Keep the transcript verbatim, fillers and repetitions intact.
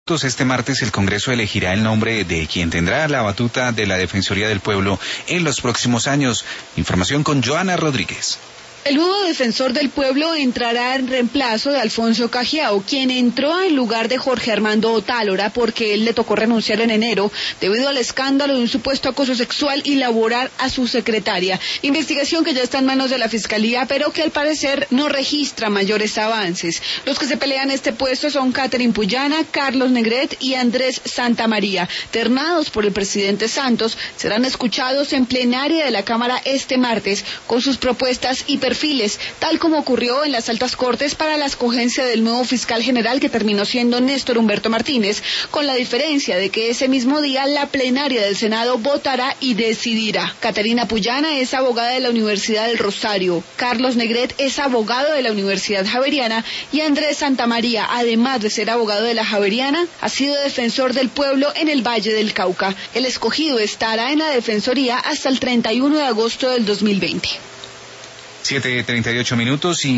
Este martes el Congreso elegirá el nombre de quien tendrá la batuta de la Defensoría del Pueblo en los próximos años. Información con Joana Rodríguez. El nuevo defensor del pueblo entrará en reemplazo de Alfonso Cajiao, quien entró en lugar de Jorge Armando Otálora porque él le tocó renunciar en enero debido al escándalo de un supuesto acoso sexual y laboral a su secretaria. Investigación que ya está en manos de la Fiscalía, pero que al parecer no registra mayores avances. Los que se pelean este puesto son Catherine Puyana, Carlos Negret y Andrés Santamaría. Ternados por el presidente Santos, serán escuchados en plenaria de la Cámara este martes con sus propuestas y perfiles. Perfiles, tal como ocurrió en las altas cortes para la escogencia del nuevo fiscal general que terminó siendo Néstor Humberto Martínez, con la diferencia de que ese mismo día la plenaria del Senado votará y decidirá. Caterina Puyana es abogada de la Universidad del Rosario, Carlos Negret es abogado de la Universidad Javeriana y Andrés Santamaría, además de ser abogado de la Javeriana, ha sido defensor del pueblo en el Valle del Cauca. El escogido estará en la Defensoría hasta el treinta y uno de agosto del dos mil veinte. siete treinta y ocho minutos y